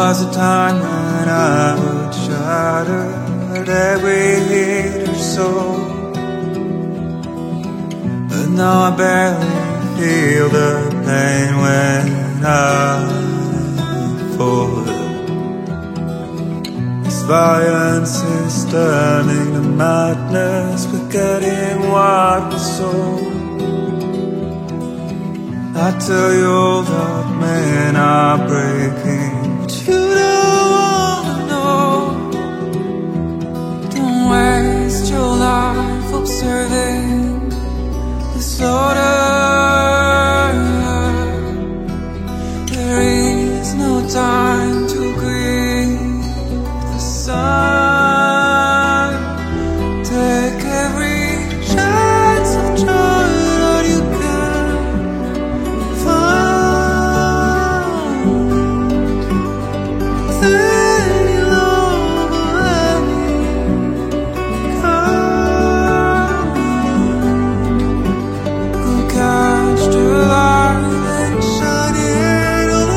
was a time when I would shatter every hater's soul, but now I barely feel the pain when I fall. This violence is turning to madness, forgetting what was sold. I tell you all that men are breaking, but you don't wanna know. Don't waste your life observing the slaughter. There is no time to grieve the sun. Take every chance of joy that you can find. Then you'll overlay come. Go catch the light and shine it all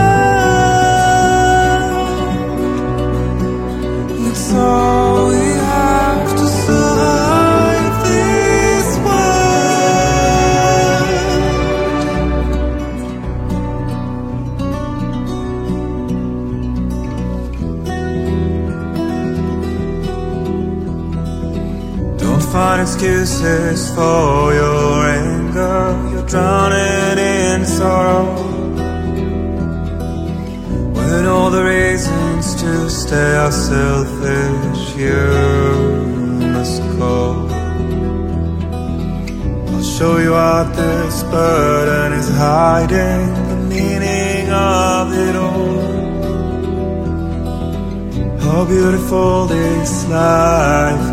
around. It's all we have to survive this world. Don't find excuses for your anger. You're drowning in sorrow, when all the reasons to stay are selfish. You must go. I'll show you what this burden is hiding, the meaning of it all. How beautiful this life